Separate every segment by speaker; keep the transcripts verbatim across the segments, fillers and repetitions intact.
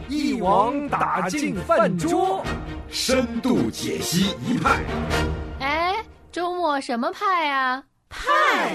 Speaker 1: 一网打尽饭桌，
Speaker 2: 深度解析一派。
Speaker 3: 哎，周末什么派啊？
Speaker 4: 派，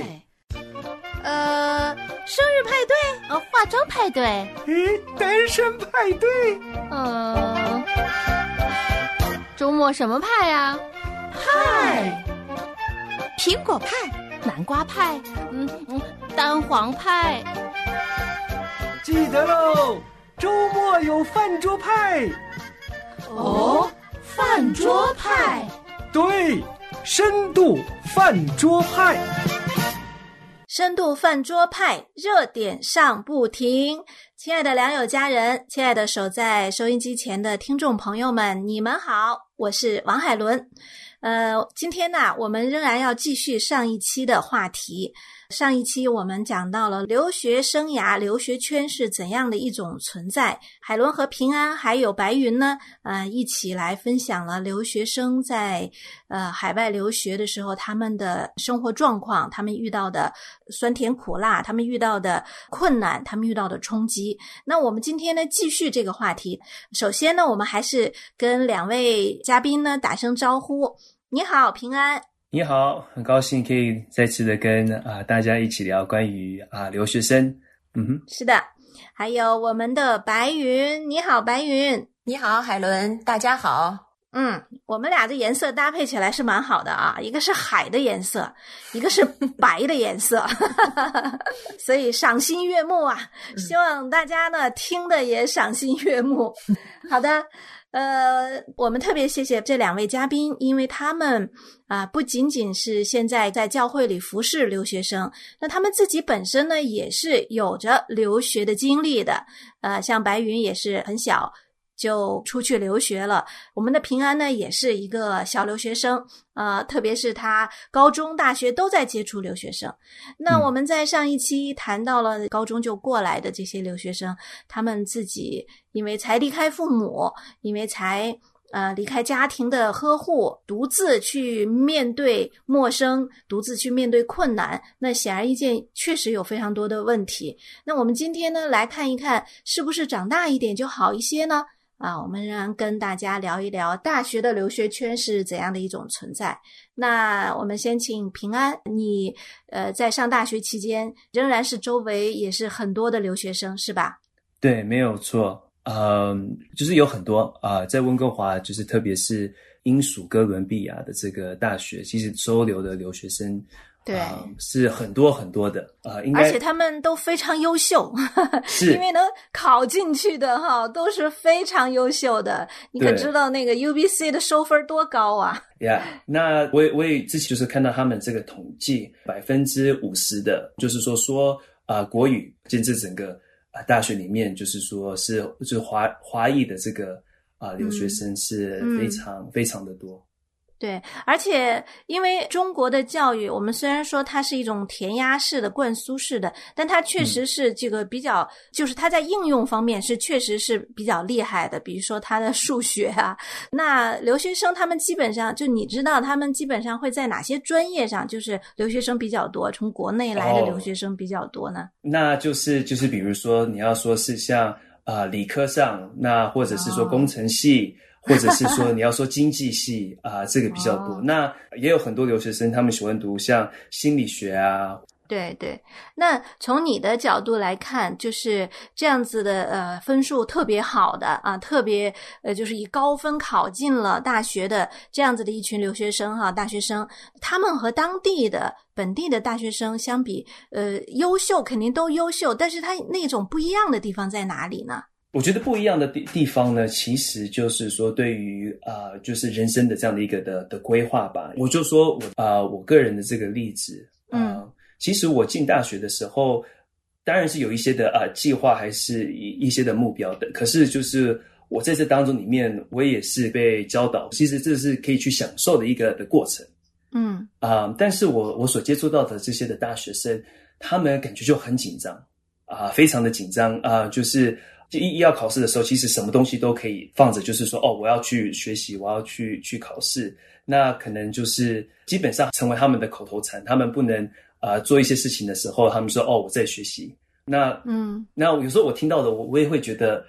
Speaker 4: 呃，生日派对，
Speaker 3: 哦，化妆派对，
Speaker 1: 诶，单身派对，
Speaker 3: 嗯，周末什么派啊？
Speaker 4: 派，
Speaker 3: 苹果派，南瓜派，嗯嗯，蛋黄派。
Speaker 1: 记得喽，周末有饭桌派。
Speaker 4: 哦，饭桌派，
Speaker 1: 对，深度饭桌派。
Speaker 4: 深度饭桌派，热点上不停。亲爱的良友家人，亲爱的守在收音机前的听众朋友们，你们好，我是王海伦。呃，今天呢，我们仍然要继续上一期的话题。上一期我们讲到了留学生涯、留学圈是怎样的一种存在。海伦和平安还有白云呢，呃，一起来分享了留学生在呃海外留学的时候他们的生活状况，他们遇到的酸甜苦辣，他们遇到的困难，他们遇到的冲击。那我们今天呢，继续这个话题。首先呢，我们还是跟两位嘉宾呢打声招呼。你好，平安。
Speaker 5: 你好，很高兴可以再次的跟啊、呃、大家一起聊关于啊、呃、留学生。嗯哼，
Speaker 4: 是的，还有我们的白云。你好，白云。
Speaker 6: 你好，海伦，大家好。
Speaker 4: 嗯，我们俩的颜色搭配起来是蛮好的啊，一个是海的颜色，一个是白的颜色，所以赏心悦目啊！希望大家呢听的也赏心悦目。好的。呃，我们特别谢谢这两位嘉宾，因为他们啊、呃，不仅仅是现在在教会里服侍留学生，那他们自己本身呢，也是有着留学的经历的。呃，像白云也是很小就出去留学了，我们的平安呢，也是一个小留学生，呃，特别是他高中、大学都在接触留学生。那我们在上一期谈到了高中就过来的这些留学生，他们自己因为才离开父母，因为才呃离开家庭的呵护，独自去面对陌生，独自去面对困难，那显而易见确实有非常多的问题。那我们今天呢，来看一看是不是长大一点就好一些呢？啊，我们仍然跟大家聊一聊大学的留学圈是怎样的一种存在。那我们先请平安，你呃在上大学期间仍然是周围也是很多的留学生是吧？
Speaker 5: 对，没有错。嗯，就是有很多啊、呃，在温哥华，就是特别是英属哥伦比亚的这个大学，其实收留的留学生。
Speaker 4: 对、
Speaker 5: 呃，是很多很多的啊、呃，应该，
Speaker 4: 而且他们都非常优秀，
Speaker 5: 是
Speaker 4: 因为能考进去的哈，都是非常优秀的。你可知道那个 U B C 的收分多高啊？
Speaker 5: 呀、yeah, ，那我也我也之前就是看到他们这个统计，百分之五十的，就是说说啊、呃、国语，甚至整个啊、呃、大学里面，就是说是就是华华裔的这个啊、呃、留学生是非常、嗯、非常的多。
Speaker 4: 对，而且因为中国的教育，我们虽然说它是一种填鸭式的、灌输式的，但它确实是这个比较，嗯、就是它在应用方面是确实是比较厉害的。比如说它的数学啊，那留学生他们基本上就你知道他们基本上会在哪些专业上，就是留学生比较多，从国内来的留学生比较多呢？哦、
Speaker 5: 那就是就是比如说你要说是像啊、呃、理科上，那或者是说工程系。哦或者是说你要说经济系啊、呃，这个比较多、哦。那也有很多留学生，他们喜欢读像心理学啊。
Speaker 4: 对对，那从你的角度来看，就是这样子的呃分数特别好的啊，特别呃就是以高分考进了大学的这样子的一群留学生哈，大学生，他们和当地的本地的大学生相比，呃，优秀肯定都优秀，但是他那种不一样的地方在哪里呢？
Speaker 5: 我觉得不一样的地地方呢，其实就是说对于啊、呃，就是人生的这样的一个的的规划吧。我就说我啊、呃，我个人的这个例子，呃、嗯，其实我进大学的时候，当然是有一些的啊、呃、计划，还是一一些的目标的。可是就是我在这当中里面，我也是被教导，其实这是可以去享受的一个的过程。嗯啊、呃，但是我我所接触到的这些的大学生，他们感觉就很紧张啊、呃，非常的紧张啊、呃，就是。就一要考试的时候，其实什么东西都可以放着，就是说，哦，我要去学习，我要去去考试。那可能就是基本上成为他们的口头禅，他们不能呃做一些事情的时候，他们说，哦，我在学习。那嗯，那有时候我听到的，我我也会觉得，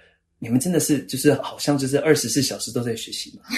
Speaker 5: 你们真的是就是好像就是二十四小时都在学习吗？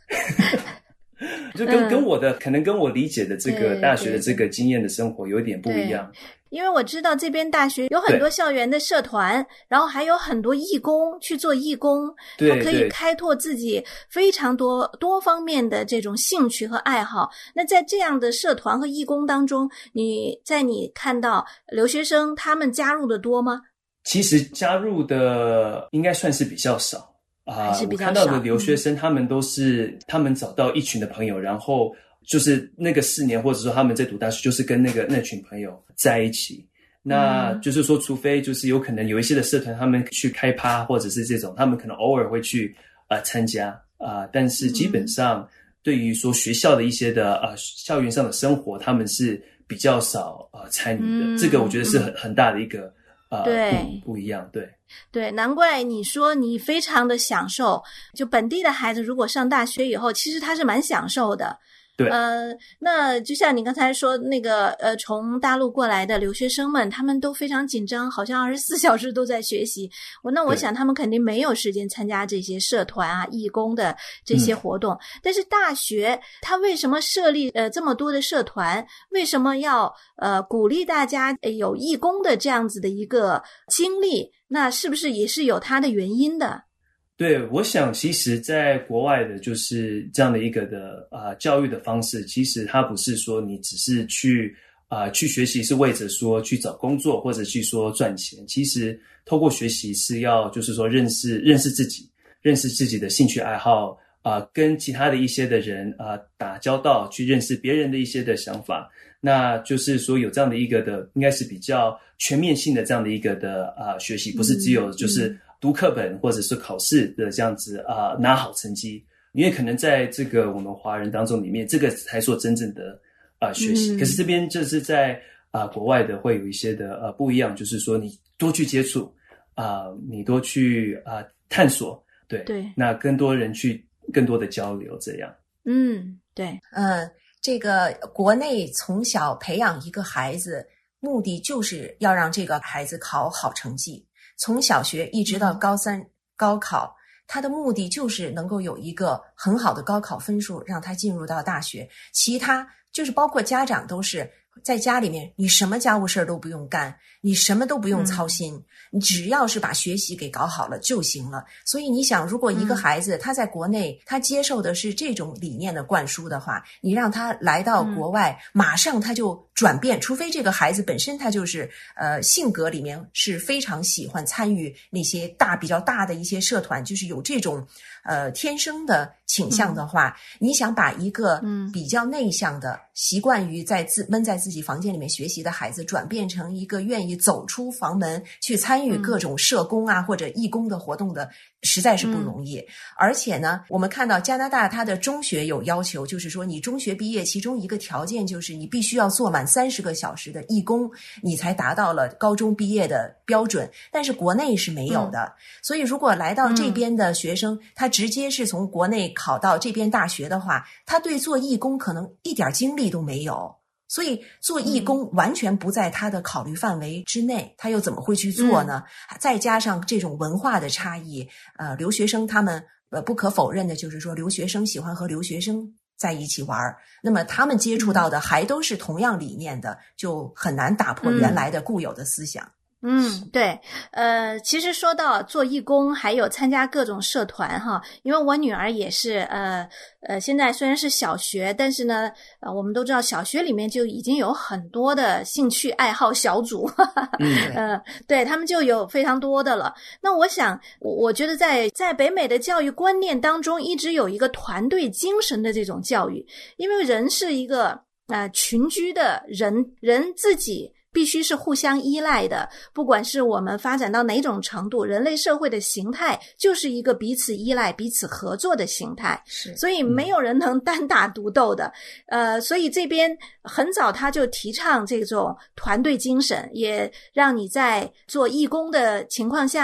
Speaker 5: 就跟、嗯、跟我的可能跟我理解的这个大学的这个经验的生活有一点不一样。
Speaker 4: 因为我知道这边大学有很多校园的社团，然后还有很多义工去做义工，他可以开拓自己非常多多方面的这种兴趣和爱好。那在这样的社团和义工当中，你在你看到留学生他们加入的多吗？
Speaker 5: 其实加入的应该算是比较少啊、呃，我看到的留学生他们都是、嗯、他们找到一群的朋友，然后就是那个四年或者说他们在读大学就是跟那个那群朋友在一起，那就是说除非就是有可能有一些的社团他们去开趴或者是这种他们可能偶尔会去呃参加啊、呃，但是基本上对于说学校的一些的呃校园上的生活他们是比较少呃参与的、嗯、这个我觉得是很很大的一个呃
Speaker 4: 对
Speaker 5: 不不一样。对
Speaker 4: 对，难怪你说你非常的享受，就本地的孩子如果上大学以后其实他是蛮享受的。
Speaker 5: 对，
Speaker 4: 呃，那就像你刚才说那个，呃，从大陆过来的留学生们，他们都非常紧张，好像二十四小时都在学习。我那我想他们肯定没有时间参加这些社团啊、义工的这些活动。嗯、但是大学它为什么设立呃这么多的社团？为什么要呃鼓励大家有义工的这样子的一个经历？那是不是也是有它的原因的？
Speaker 5: 对，我想其实在国外的就是这样的一个的啊、呃、教育的方式，其实它不是说你只是去啊、呃、去学习是为着说去找工作或者去说赚钱，其实透过学习是要就是说认识认识自己，认识自己的兴趣爱好啊、呃，跟其他的一些的人啊、呃、打交道，去认识别人的一些的想法，那就是说有这样的一个的应该是比较全面性的这样的一个的啊、呃、学习，不是只有就是、嗯嗯读课本或者是考试的这样子啊、呃，拿好成绩，因为可能在这个我们华人当中里面，这个才说真正的啊、呃、学习、嗯。可是这边就是在啊、呃、国外的会有一些的呃不一样，就是说你多去接触啊、呃，你多去啊、呃、探索，对对，那更多人去更多的交流，这样。
Speaker 4: 嗯，对，
Speaker 6: 嗯，这个国内从小培养一个孩子，目的就是要让这个孩子考好成绩。从小学一直到高三高考，他的目的就是能够有一个很好的高考分数，让他进入到大学。其他就是包括家长都是在家里面，你什么家务事都不用干，你什么都不用操心、嗯、你只要是把学习给搞好了就行了。所以你想，如果一个孩子、嗯、他在国内他接受的是这种理念的灌输的话，你让他来到国外、嗯、马上他就转变，除非这个孩子本身他就是呃性格里面是非常喜欢参与那些大比较大的一些社团，就是有这种呃天生的倾向的话、嗯、你想把一个比较内向的、嗯、习惯于在自闷在自己房间里面学习的孩子转变成一个愿意走出房门去参与各种社工啊、嗯、或者义工的活动的，实在是不容易、嗯、而且呢我们看到加拿大它的中学有要求，就是说你中学毕业其中一个条件就是你必须要做满三十个小时的义工，你才达到了高中毕业的标准，但是国内是没有的、嗯、所以如果来到这边的学生、嗯、他直接是从国内考到这边大学的话，他对做义工可能一点精力都没有，所以做义工完全不在他的考虑范围之内，他又怎么会去做呢、嗯、再加上这种文化的差异，呃，留学生他们呃不可否认的就是说留学生喜欢和留学生在一起玩，那么他们接触到的还都是同样理念的，就很难打破原来的固有的思想。
Speaker 4: 嗯，对，呃，其实说到做义工，还有参加各种社团哈，因为我女儿也是，呃呃，现在虽然是小学，但是呢，呃，我们都知道小学里面就已经有很多的兴趣爱好小组，嗯，呃，对他们就有非常多的了。那我想，我我觉得在在北美的教育观念当中，一直有一个团队精神的这种教育，因为人是一个呃群居的人，人自己必须是互相依赖的，不管是我们发展到哪种程度，人类社会的形态就是一个彼此依赖、彼此合作的形态，是，所以没有人能单打独斗的。呃，所以这边很早他就提倡这种团队精神，也让你在做义工的情况下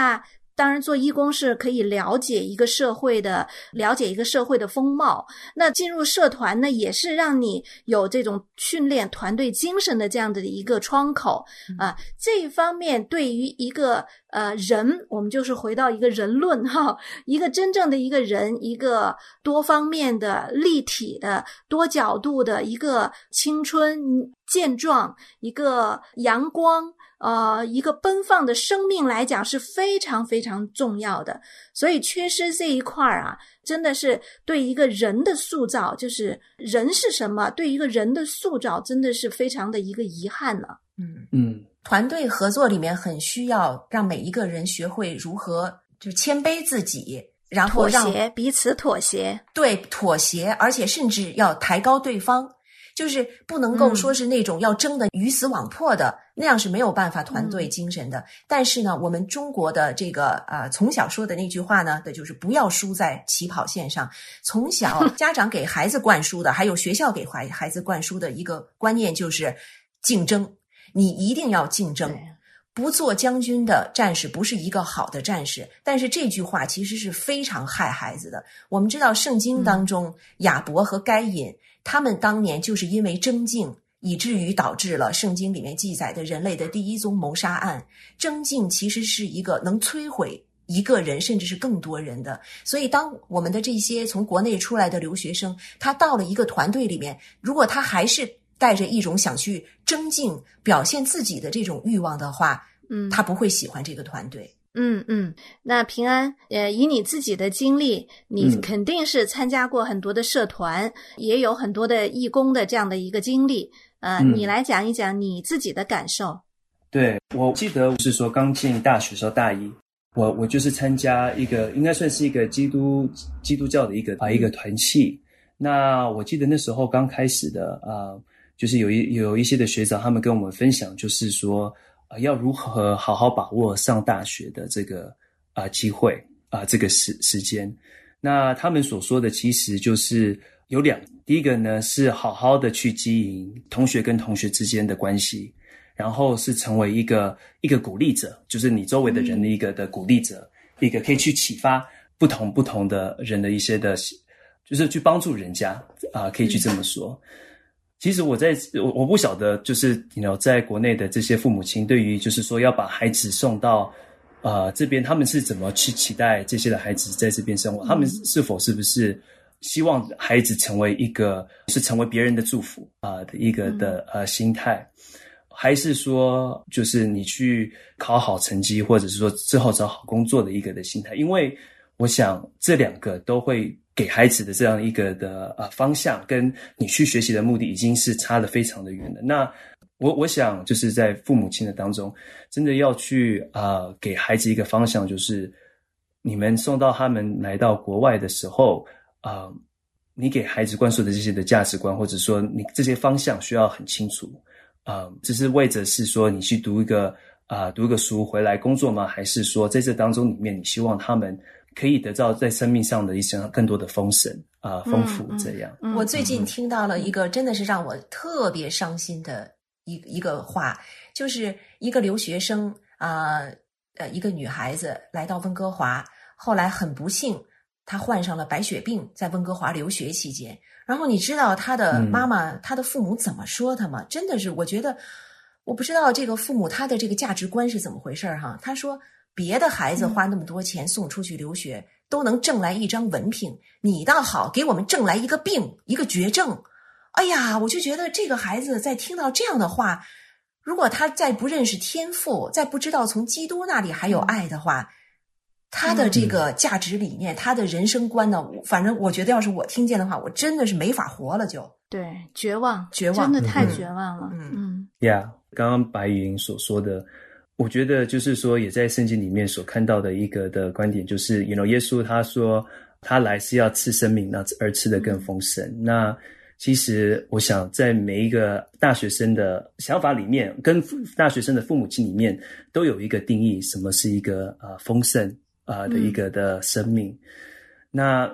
Speaker 4: 当然做义工是可以了解一个社会的了解一个社会的风貌，那进入社团呢也是让你有这种训练团队精神的这样的一个窗口啊。这一方面对于一个呃人，我们就是回到一个人论哈，一个真正的一个人，一个多方面的立体的多角度的一个青春健壮，一个阳光呃，一个奔放的生命来讲是非常非常重要的，所以缺失这一块啊，真的是对一个人的塑造，就是人是什么，对一个人的塑造真的是非常的一个遗憾了。
Speaker 6: 嗯
Speaker 5: 嗯，
Speaker 6: 团队合作里面很需要让每一个人学会如何就谦卑自己，然后让
Speaker 4: 妥协，彼此妥协，
Speaker 6: 对，妥协，而且甚至要抬高对方。就是不能够说是那种要争得鱼死网破的、嗯、那样是没有办法团队精神的、嗯、但是呢我们中国的这个呃从小说的那句话呢，的就是不要输在起跑线上。从小家长给孩子灌输的还有学校给孩孩子灌输的一个观念就是竞争，你一定要竞争，不做将军的战士不是一个好的战士。但是这句话其实是非常害孩子的。我们知道圣经当中、嗯、亚伯和该隐他们当年就是因为争竞，以至于导致了圣经里面记载的人类的第一宗谋杀案。争竞其实是一个能摧毁一个人甚至是更多人的。所以当我们的这些从国内出来的留学生，他到了一个团队里面，如果他还是带着一种想去争竞表现自己的这种欲望的话，嗯，他不会喜欢这个团队。
Speaker 4: 嗯嗯，那平安，呃，以你自己的经历，你肯定是参加过很多的社团、嗯、也有很多的义工的这样的一个经历，呃、嗯，你来讲一讲你自己的感受。
Speaker 5: 对，我记得是说刚进大学时候大一，我我就是参加一个应该算是一个基督基督教的一个啊一个团契。那我记得那时候刚开始的啊、呃，就是有一有一些的学长他们跟我们分享，就是说。呃，要如何好好把握上大学的这个啊、呃、机会啊、呃、这个时时间？那他们所说的其实就是有两，第一个呢是好好的去经营同学跟同学之间的关系，然后是成为一个一个鼓励者，就是你周围的人的一个的鼓励者，嗯、一个可以去启发不同不同的人的一些的，就是去帮助人家啊、呃，可以去这么说。嗯其实我在我我不晓得，就是你 you know 在国内的这些父母亲对于就是说要把孩子送到呃这边，他们是怎么去期待这些的孩子在这边生活？他们是否是不是希望孩子成为一个是成为别人的祝福啊、呃、的一个的呃心态，还是说就是你去考好成绩，或者是说之后找好工作的一个的心态？因为我想这两个都会给孩子的这样一个的呃方向，跟你去学习的目的已经是差得非常的远了。那我我想就是在父母亲的当中，真的要去啊、呃、给孩子一个方向，就是你们送到他们来到国外的时候啊、呃，你给孩子灌输的这些的价值观，或者说你这些方向需要很清楚啊、呃，只是为着是说你去读一个啊、呃、读一个书回来工作吗？还是说在这当中里面你希望他们可以得到在生命上的一些更多的丰盛啊、呃、丰富这样、
Speaker 6: 嗯嗯、我最近听到了一个真的是让我特别伤心的一一个话，就是一个留学生啊 呃, 呃一个女孩子来到温哥华，后来很不幸她患上了白血病，在温哥华留学期间，然后你知道她的妈妈、嗯、她的父母怎么说她吗？真的是我觉得我不知道这个父母他的这个价值观是怎么回事哈。他说别的孩子花那么多钱送出去留学、嗯、都能挣来一张文凭，你倒好给我们挣来一个病，一个绝症。哎呀，我就觉得这个孩子在听到这样的话，如果他再不认识天父，再不知道从基督那里还有爱的话，他的这个价值理念、嗯、他的人生观呢，反正我觉得要是我听见的话，我真的是没法活了就。
Speaker 4: 对，绝望，
Speaker 6: 绝望，
Speaker 4: 真的太绝望了。
Speaker 6: 嗯
Speaker 4: 嗯
Speaker 5: 呀、yeah, 刚刚白云所说的，我觉得就是说也在圣经里面所看到的一个的观点，就是 you know 耶稣他说他来是要赐生命，那而赐得更丰盛、嗯、那其实我想在每一个大学生的想法里面，跟大学生的父母亲里面都有一个定义，什么是一个呃丰盛啊、呃、的一个的生命、嗯、那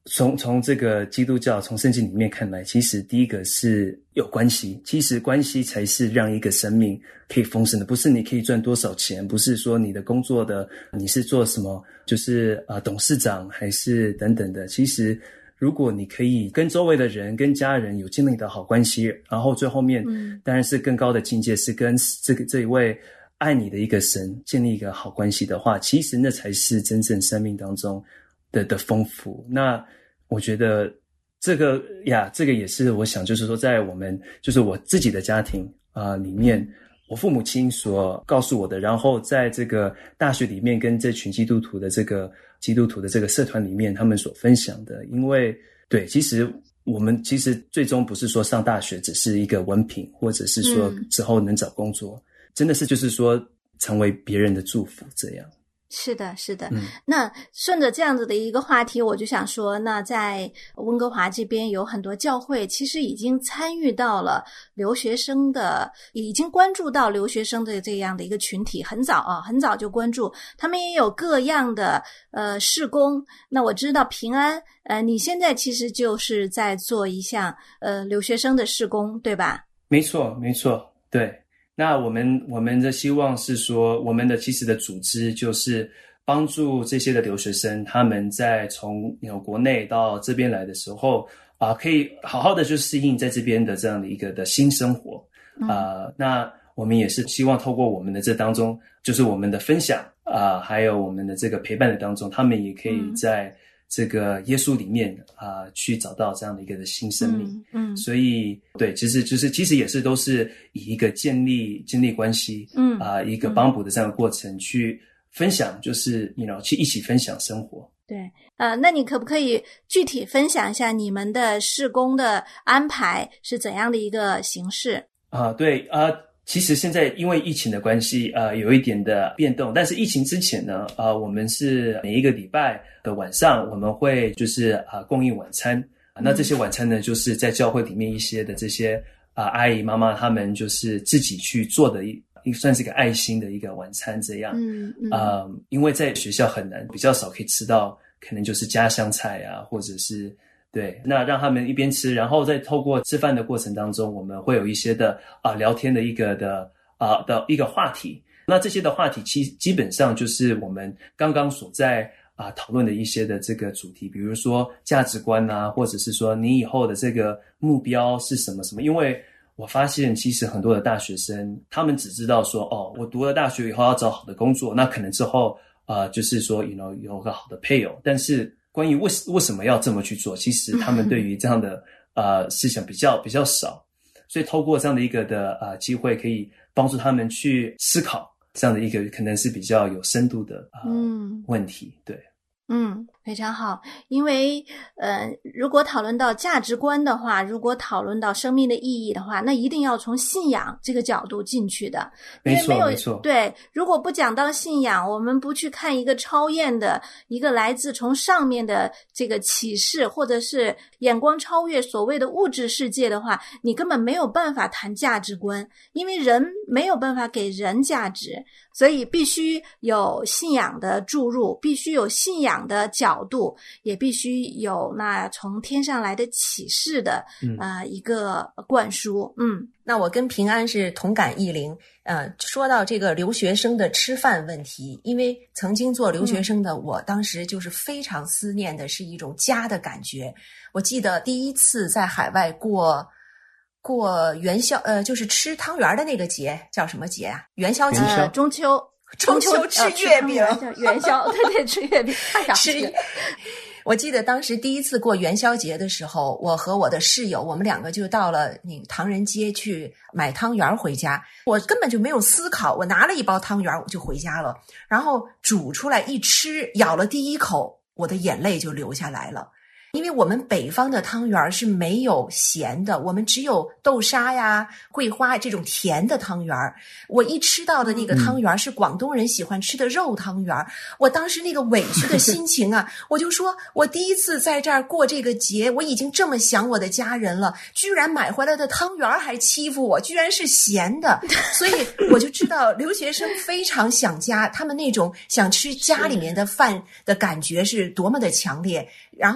Speaker 5: 从从这个基督教从圣经里面看来，其实第一个是有关系，其实关系才是让一个生命可以丰盛的，不是你可以赚多少钱，不是说你的工作的你是做什么，就是呃董事长还是等等的。其实如果你可以跟周围的人跟家人有建立的好关系，然后最后面、嗯、当然是更高的境界是跟这个这一位爱你的一个神建立一个好关系的话，其实那才是真正生命当中的的丰富。那我觉得这个呀，这个也是我想就是说在我们就是我自己的家庭啊、呃、里面，我父母亲所告诉我的，然后在这个大学里面跟这群基督徒的这个基督徒的这个社团里面他们所分享的。因为对，其实我们其实最终不是说上大学只是一个文凭，或者是说之后能找工作、嗯、真的是就是说成为别人的祝福这样。
Speaker 4: 是的，是的、
Speaker 5: 嗯、
Speaker 4: 那顺着这样子的一个话题，我就想说，那在温哥华这边有很多教会其实已经参与到了留学生的，已经关注到留学生的这样的一个群体，很早啊，很早就关注，他们也有各样的呃事工。那我知道平安呃你现在其实就是在做一项呃留学生的事工，对吧？
Speaker 5: 没错没错，对。那我们我们的希望是说，我们的其实的组织就是帮助这些的留学生，他们在从有国内到这边来的时候啊、呃，可以好好的就适应在这边的这样的一个的新生活啊、呃。那我们也是希望透过我们的这当中，就是我们的分享啊、呃，还有我们的这个陪伴的当中，他们也可以在这个耶稣里面啊、呃，去找到这样的一个的新生命。
Speaker 4: 嗯，嗯
Speaker 5: 所以对，其实就是其实也是都是以一个建立建立关系，嗯啊、呃，一个帮补的这样的过程、嗯、去分享，就是 you know 去一起分享生活。
Speaker 4: 对，呃，那你可不可以具体分享一下你们的事工的安排是怎样的一个形式？
Speaker 5: 啊，对啊。呃其实现在因为疫情的关系，呃，有一点的变动。但是疫情之前呢，呃，我们是每一个礼拜的晚上，我们会就是啊、呃、供应晚餐、嗯。那这些晚餐呢，就是在教会里面一些的这些啊、呃、阿姨妈妈他们就是自己去做的一，一算是一个爱心的一个晚餐这样。嗯嗯。呃，因为在学校很难，比较少可以吃到，可能就是家乡菜啊，或者是。对，那让他们一边吃，然后再透过吃饭的过程当中，我们会有一些的啊、呃、聊天的一个的啊、呃、的一个话题。那这些的话题其基本上就是我们刚刚所在啊、呃、讨论的一些的这个主题，比如说价值观啊，或者是说你以后的这个目标是什么什么。因为我发现其实很多的大学生，他们只知道说哦，我读了大学以后要找好的工作，那可能之后啊、呃、就是说 you know 有个好的配偶，但是关于为为什么要这么去做，其实他们对于这样的呃思想比较比较少，所以透过这样的一个的呃机会，可以帮助他们去思考这样的一个可能是比较有深度的呃、嗯、问题。对，
Speaker 4: 嗯，非常好。因为呃，如果讨论到价值观的话，如果讨论到生命的意义的话，那一定要从信仰这个角度进去的。
Speaker 5: 没错，
Speaker 4: 因为没有
Speaker 5: 没错。
Speaker 4: 对，如果不讲到信仰，我们不去看一个超验的一个来自从上面的这个启示，或者是眼光超越所谓的物质世界的话，你根本没有办法谈价值观，因为人没有办法给人价值，所以必须有信仰的注入，必须有信仰的角度，也必须有那从天上来的启示的、嗯、呃一个灌输。嗯，
Speaker 6: 那我跟平安是同感异灵。呃，说到这个留学生的吃饭问题，因为曾经做留学生的、嗯、我当时就是非常思念的是一种家的感觉。我记得第一次在海外过过元宵，呃，就是吃汤圆的那个节叫什么节啊？元宵节，
Speaker 4: 呃、中秋。
Speaker 6: 中秋吃月饼，
Speaker 4: 呃、元宵，对对，吃月饼，太想吃了。
Speaker 6: 我记得当时第一次过元宵节的时候，我和我的室友，我们两个就到了那个唐人街去买汤圆回家。我根本就没有思考，我拿了一包汤圆我就回家了，然后煮出来一吃，咬了第一口，我的眼泪就流下来了。因为我们北方的汤圆是没有咸的，我们只有豆沙呀、桂花这种甜的汤圆。我一吃到的那个汤圆是广东人喜欢吃的肉汤圆，我当时那个委屈的心情啊，我就说我第一次在这儿过这个节，我已经这么想我的家人了，居然买回来的汤圆还欺负我，居然是咸的。所以我就知道留学生非常想家，他们那种想吃家里面的饭的感觉是多么的强烈。然后我给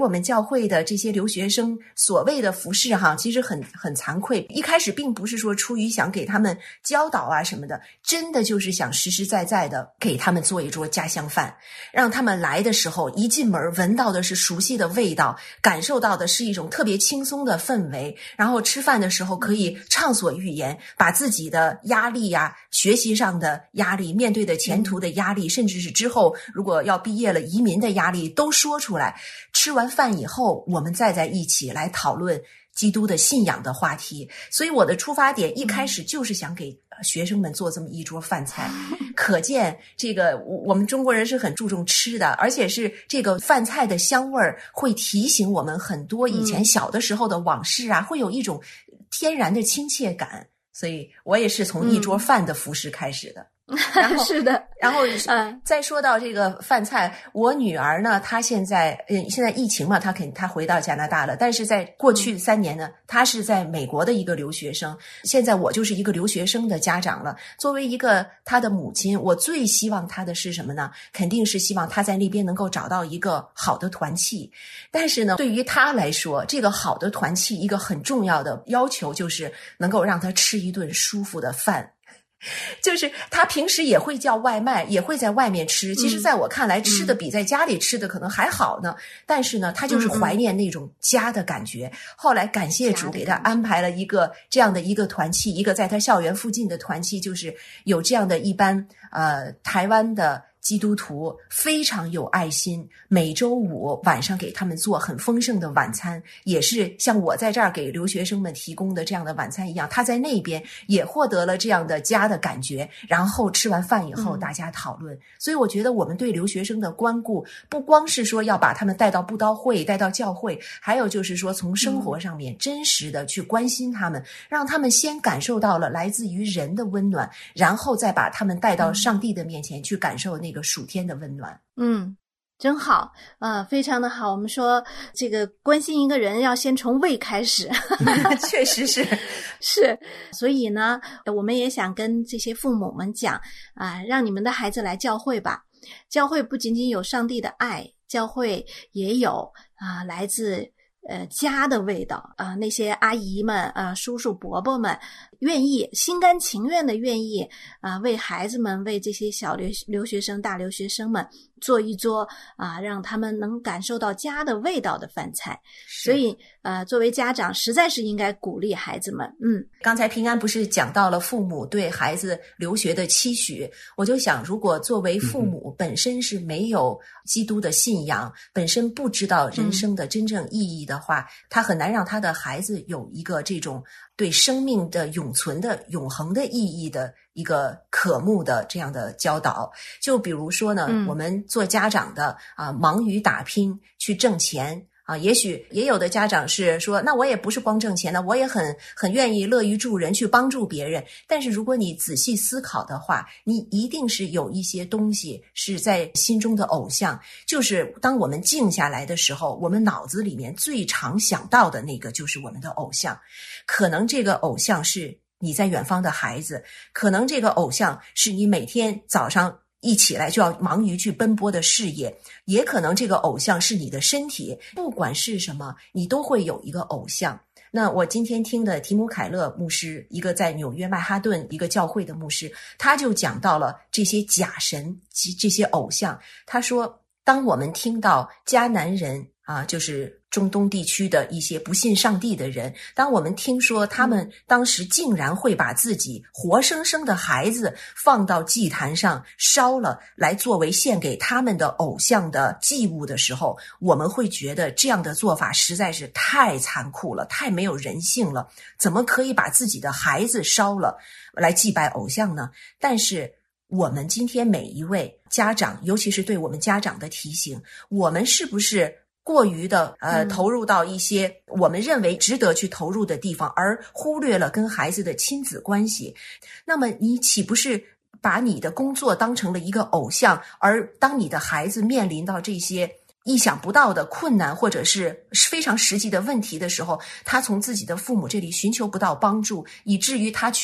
Speaker 6: 我们教会的这些留学生所谓的服侍哈，其实很很惭愧。一开始并不是说出于想给他们教导啊什么的，真的就是想实实在在的给他们做一桌家乡饭，让他们来的时候一进门闻到的是熟悉的味道，感受到的是一种特别轻松的氛围，然后吃饭的时候可以畅所欲言，把自己的压力呀、啊、学习上的压力、面对的前途的压力，甚至是之后如果要毕业了移民的压力都说出来。吃完饭以后，我们再在一起来讨论基督的信仰的话题。所以我的出发点一开始就是想给学生们做这么一桌饭菜，可见这个我们中国人是很注重吃的，而且是这个饭菜的香味儿会提醒我们很多以前小的时候的往事啊，嗯、会有一种天然的亲切感。所以我也是从一桌饭的服饰开始的。
Speaker 4: 嗯、
Speaker 6: 然后
Speaker 4: 是的，
Speaker 6: 然后再说到这个饭菜，我女儿呢，她现在嗯，现在疫情嘛，她肯她回到加拿大了，但是在过去三年呢，她是在美国的一个留学生。现在我就是一个留学生的家长了。作为一个她的母亲，我最希望她的是什么呢？肯定是希望她在那边能够找到一个好的团契。但是呢，对于她来说，这个好的团契一个很重要的要求就是能够让她吃一顿舒服的饭。就是他平时也会叫外卖，也会在外面吃。其实在我看来，吃的比在家里吃的可能还好呢。但是呢，他就是怀念那种家的感觉。后来感谢主给他安排了一个这样的一个团契，一个在他校园附近的团契，就是有这样的一班呃台湾的基督徒非常有爱心，每周五晚上给他们做很丰盛的晚餐，也是像我在这儿给留学生们提供的这样的晚餐一样，他在那边也获得了这样的家的感觉。然后吃完饭以后大家讨论、嗯、所以我觉得我们对留学生的关顾不光是说要把他们带到布道会带到教会，还有就是说从生活上面真实的去关心他们、嗯、让他们先感受到了来自于人的温暖，然后再把他们带到上帝的面前去感受那个属天的温暖。
Speaker 4: 嗯，真好，呃，非常的好。我们说这个关心一个人要先从胃开始，
Speaker 6: 确实是
Speaker 4: 是。所以呢，我们也想跟这些父母们讲啊、呃，让你们的孩子来教会吧。教会不仅仅有上帝的爱，教会也有啊、呃、来自呃家的味道啊、呃，那些阿姨们啊、呃、叔叔伯伯们愿意心甘情愿的愿意啊、呃、为孩子们，为这些小留留学生大留学生们做一桌啊、呃、让他们能感受到家的味道的饭菜。所以呃作为家长实在是应该鼓励孩子们。嗯，
Speaker 6: 刚才平安不是讲到了父母对孩子留学的期许，我就想如果作为父母本身是没有基督的信仰、嗯、本身不知道人生的真正意义的话、嗯、他很难让他的孩子有一个这种对生命的永存的永恒的意义的一个渴慕的这样的教导。就比如说呢、嗯、我们做家长的啊，忙于打拼去挣钱啊，也许也有的家长是说，那我也不是光挣钱的，我也很很愿意乐于助人，去帮助别人。但是如果你仔细思考的话，你一定是有一些东西是在心中的偶像，就是当我们静下来的时候，我们脑子里面最常想到的那个就是我们的偶像。可能这个偶像是你在远方的孩子，可能这个偶像是你每天早上一起来就要忙于去奔波的事业，也可能这个偶像是你的身体。不管是什么，你都会有一个偶像。那我今天听的提姆凯勒牧师，一个在纽约曼哈顿一个教会的牧师，他就讲到了这些假神及这些偶像。他说，当我们听到迦南人啊，就是中东地区的一些不信上帝的人，当我们听说他们当时竟然会把自己活生生的孩子放到祭坛上烧了，来作为献给他们的偶像的祭物的时候，我们会觉得这样的做法实在是太残酷了，太没有人性了，怎么可以把自己的孩子烧了来祭拜偶像呢？但是我们今天每一位家长，尤其是对我们家长的提醒，我们是不是过于的呃投入到一些我们认为值得去投入的地方，而忽略了跟孩子的亲子关系？那么你岂不是把你的工作当成了一个偶像，而当你的孩子面临到这些意想不到的困难或者是非常实际的问题的时候，他从自己的父母这里寻求不到帮助，以至于他去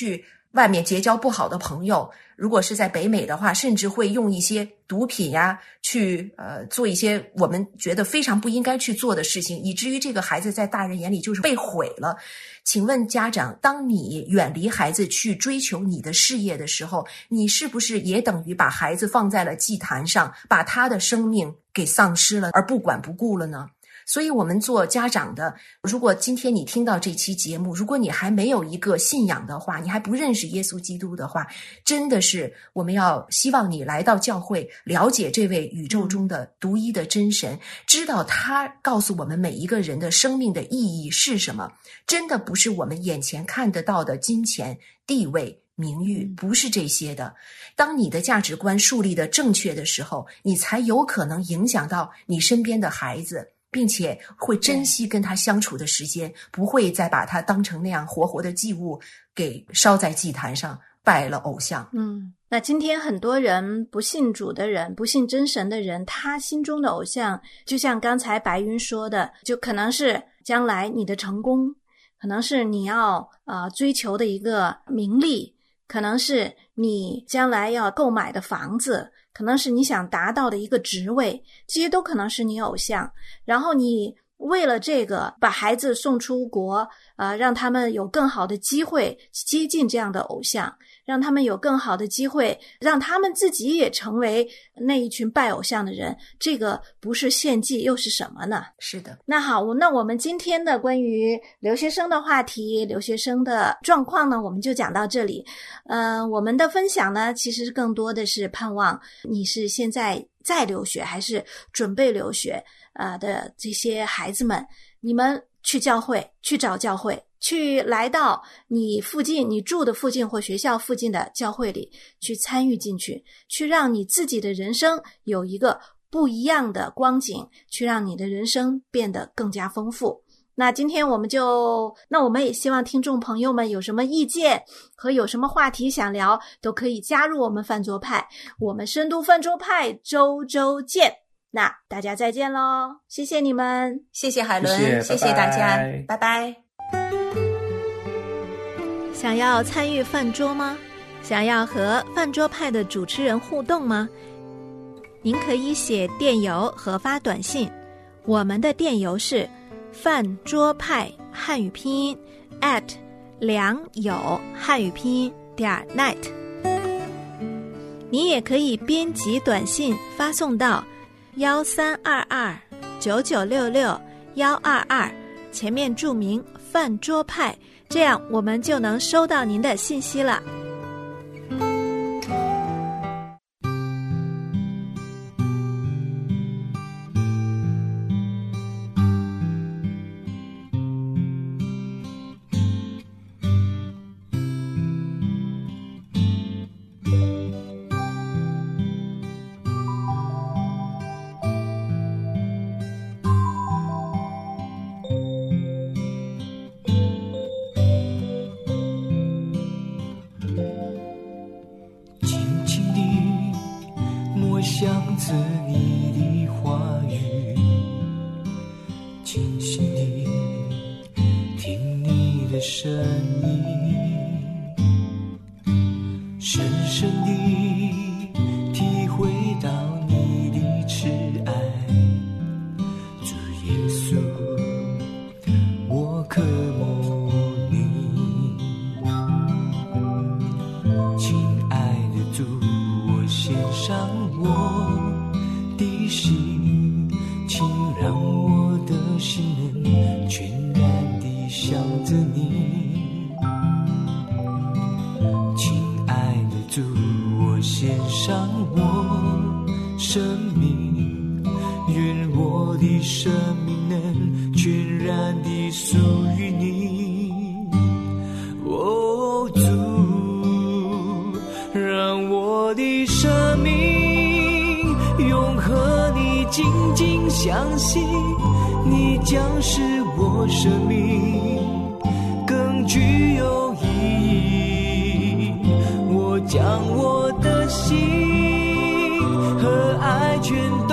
Speaker 6: 外面结交不好的朋友，如果是在北美的话，甚至会用一些毒品呀，去呃做一些我们觉得非常不应该去做的事情，以至于这个孩子在大人眼里就是被毁了。请问家长，当你远离孩子去追求你的事业的时候，你是不是也等于把孩子放在了祭坛上，把他的生命给丧失了，而不管不顾了呢？所以我们做家长的，如果今天你听到这期节目，如果你还没有一个信仰的话，你还不认识耶稣基督的话，真的是我们要希望你来到教会，了解这位宇宙中的独一的真神，知道他告诉我们每一个人的生命的意义是什么，真的不是我们眼前看得到的金钱、地位、名誉，不是这些的。当你的价值观树立的正确的时候，你才有可能影响到你身边的孩子，并且会珍惜跟他相处的时间，不会再把他当成那样活活的祭物给烧在祭坛上，拜了偶像。
Speaker 4: 嗯，那今天很多人不信主的人，不信真神的人，他心中的偶像就像刚才白云说的，就可能是将来你的成功，可能是你要呃追求的一个名利，可能是你将来要购买的房子，可能是你想达到的一个职位，这些都可能是你偶像。然后你为了这个把孩子送出国，呃，让他们有更好的机会接近这样的偶像，让他们有更好的机会，让他们自己也成为那一群拜偶像的人，这个不是献祭又是什么呢？
Speaker 6: 是的。
Speaker 4: 那好，那我们今天的关于留学生的话题，留学生的状况呢，我们就讲到这里。呃，我们的分享呢，其实更多的是盼望你是现在在留学还是准备留学呃的这些孩子们，你们去教会，去找教会，去来到你附近，你住的附近或学校附近的教会里去参与进去，去让你自己的人生有一个不一样的光景，去让你的人生变得更加丰富。那今天我们就，那我们也希望听众朋友们有什么意见和有什么话题想聊，都可以加入我们饭桌派，我们深度饭桌派周周见。那大家再见咯，谢谢你们，
Speaker 6: 谢谢海伦，
Speaker 5: 谢谢，
Speaker 6: 谢谢大家，拜拜。
Speaker 3: 想要参与饭桌吗？想要和饭桌派的主持人互动吗？您可以写电邮和发短信，我们的电邮是饭桌派汉语拼音 at 良友汉语拼音点 net。 你也可以编辑短信发送到幺三二二九九六六幺二二，前面注明饭桌派，这样我们就能收到您的信息了。
Speaker 7: 想着你的话语，静心地听你的声音，深深地体会到你的慈爱。主耶稣，我渴慕你，亲爱的主，我献上我的心，请让我的心能全然地向着你。亲爱的主，我献上我生命，愿我的生命能全然地属于你。哦，主，让我的生命永和你紧紧相系，你将使我生命更具有意义。我将我的心和爱全